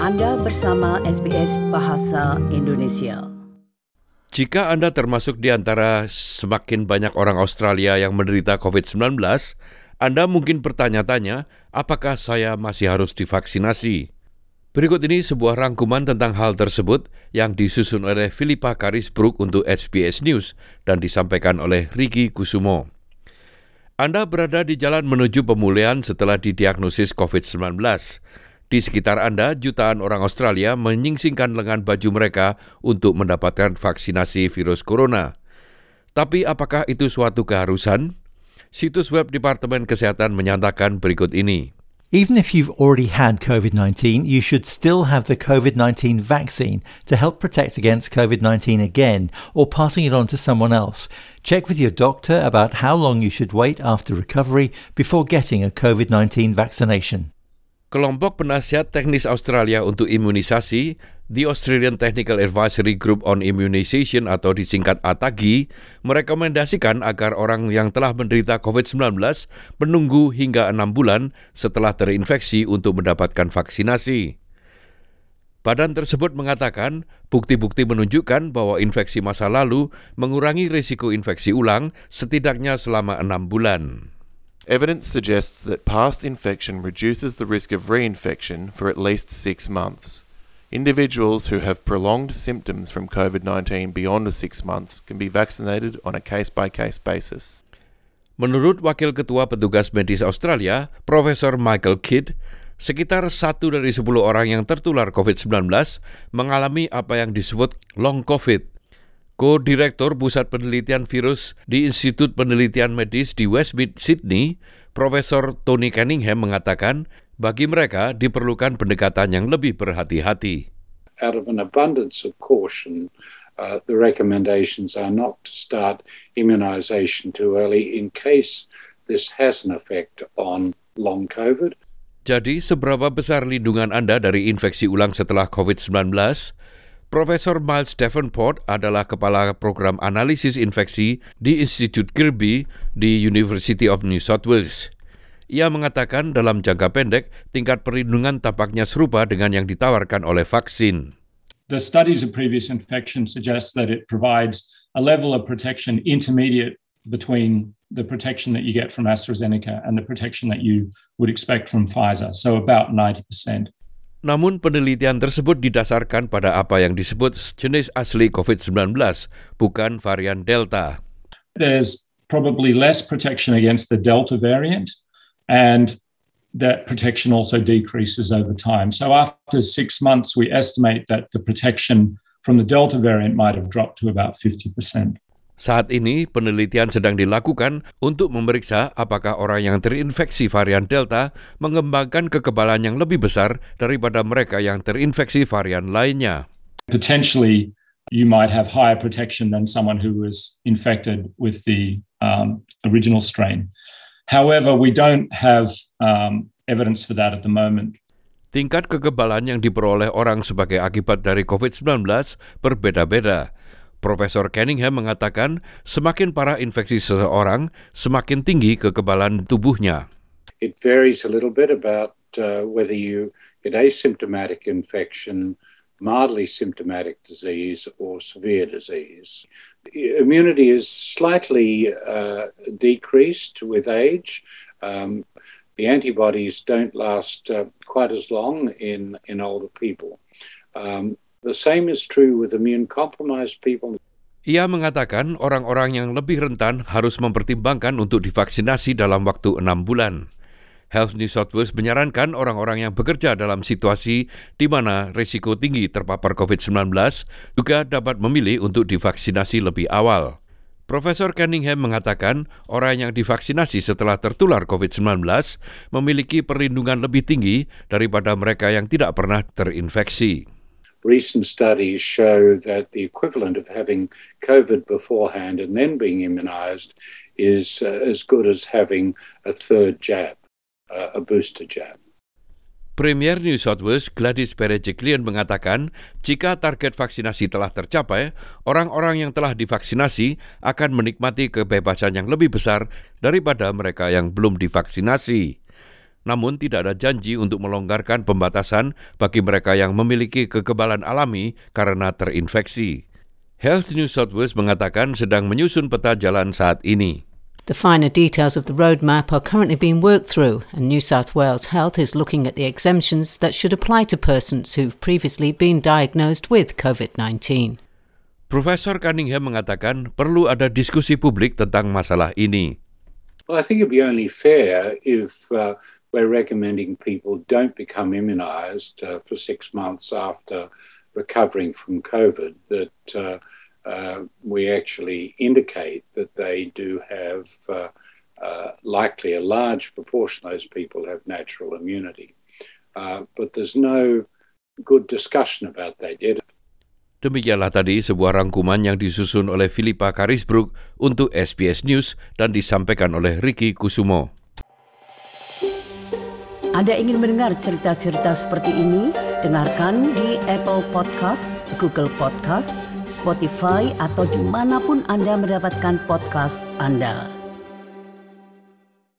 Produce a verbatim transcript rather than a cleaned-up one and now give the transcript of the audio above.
Anda bersama S B S Bahasa Indonesia. Jika Anda termasuk di antara semakin banyak orang Australia yang menderita covid sembilan belas, Anda mungkin bertanya-tanya, apakah saya masih harus divaksinasi? Berikut ini sebuah rangkuman tentang hal tersebut yang disusun oleh Philippa Carisbrook untuk S B S News dan disampaikan oleh Riki Kusumo. Anda berada di jalan menuju pemulihan setelah didiagnosis covid sembilan belas. Di sekitar Anda, jutaan orang Australia menyingsingkan lengan baju mereka untuk mendapatkan vaksinasi virus corona. Tapi apakah itu suatu keharusan? Situs web Departemen Kesehatan menyatakan berikut ini. Even if you've already had covid nineteen, you should still have the covid nineteen vaccine to help protect against covid nineteen again or passing it on to someone else. Check with your doctor about how long you should wait after recovery before getting a covid nineteen vaccination. Kelompok Penasihat Teknis Australia untuk Imunisasi, The Australian Technical Advisory Group on Immunisation atau disingkat A T A G I, merekomendasikan agar orang yang telah menderita covid sembilan belas menunggu hingga enam bulan setelah terinfeksi untuk mendapatkan vaksinasi. Badan tersebut mengatakan bukti-bukti menunjukkan bahwa infeksi masa lalu mengurangi risiko infeksi ulang setidaknya selama enam bulan. Evidence suggests that past infection reduces the risk of reinfection for at least six months. Individuals who have prolonged symptoms from covid nineteen beyond six months can be vaccinated on a case-by-case basis. Menurut Wakil Ketua Petugas Medis Australia, Profesor Michael Kidd, sekitar satu dari sepuluh orang yang tertular covid sembilan belas mengalami apa yang disebut long covid. Ko-Direktur Pusat Penelitian Virus di Institut Penelitian Medis di Westmead, Sydney, Profesor Tony Cunningham mengatakan bagi mereka diperlukan pendekatan yang lebih berhati-hati. Out of an abundance of caution, uh, the recommendations are not to start immunisation too early in case this has an effect on long COVID. Jadi, seberapa besar lindungan Anda dari infeksi ulang setelah covid sembilan belas? Profesor Miles Davenport adalah Kepala Program Analisis Infeksi di Institut Kirby di University of New South Wales. Ia mengatakan dalam jangka pendek, tingkat perlindungan tampaknya serupa dengan yang ditawarkan oleh vaksin. The studies of previous infection suggest that it provides a level of protection intermediate between the protection that you get from AstraZeneca and the protection that you would expect from Pfizer, so about ninety percent. Namun penelitian tersebut didasarkan pada apa yang disebut jenis asli covid sembilan belas, bukan varian Delta. There's probably less protection against the Delta variant, and that protection also decreases over time. So after six months, we estimate that the protection from the Delta variant might have dropped to about fifty percent. Saat ini, penelitian sedang dilakukan untuk memeriksa apakah orang yang terinfeksi varian Delta mengembangkan kekebalan yang lebih besar daripada mereka yang terinfeksi varian lainnya. Potentially, you might have higher protection than someone who was infected with the um, original strain. However, we don't have um, evidence for that at the moment. Tingkat kekebalan yang diperoleh orang sebagai akibat dari covid sembilan belas berbeda-beda. Profesor Cunningham mengatakan semakin parah infeksi seseorang, semakin tinggi kekebalan tubuhnya. It varies a little bit about uh, whether you get asymptomatic infection, mildly symptomatic disease, or severe disease. Immunity is slightly uh, decreased with age. Um, the antibodies don't last uh, quite as long in, in older people. Um, The same is true with immune-compromised people. Ia mengatakan orang-orang yang lebih rentan harus mempertimbangkan untuk divaksinasi dalam waktu enam bulan. Health New South Wales menyarankan orang-orang yang bekerja dalam situasi di mana risiko tinggi terpapar covid sembilan belas juga dapat memilih untuk divaksinasi lebih awal. Profesor Cunningham mengatakan orang yang divaksinasi setelah tertular covid sembilan belas memiliki perlindungan lebih tinggi daripada mereka yang tidak pernah terinfeksi. Recent studies show that the equivalent of having COVID beforehand and then being immunised is uh, as good as having a third jab, uh, a booster jab. Premier New South Wales Gladys Berejiklian mengatakan jika target vaksinasi telah tercapai, orang-orang yang telah divaksinasi akan menikmati kebebasan yang lebih besar daripada mereka yang belum divaksinasi. namun tidak ada janji untuk melonggarkan pembatasan bagi mereka yang memiliki kekebalan alami karena terinfeksi. Health New South Wales mengatakan sedang menyusun peta jalan saat ini. The finer details of the roadmap are currently being worked through, and New South Wales Health is looking at the exemptions that should apply to persons who've previously been diagnosed with COVID nineteen. Profesor Cunningham mengatakan perlu ada diskusi publik tentang masalah ini. Well, I think it'd be only fair if uh, we're recommending people don't become immunised uh, for six months after recovering from COVID, that uh, uh, we actually indicate that they do have uh, uh, likely a large proportion of those people have natural immunity. Uh, but there's no good discussion about that yet. Demikianlah tadi sebuah rangkuman yang disusun oleh Philippa Carisbrook untuk S B S News dan disampaikan oleh Ricky Kusumo. Anda ingin mendengar cerita-cerita seperti ini? Dengarkan di Apple Podcast, Google Podcast, Spotify, atau dimanapun Anda mendapatkan podcast Anda.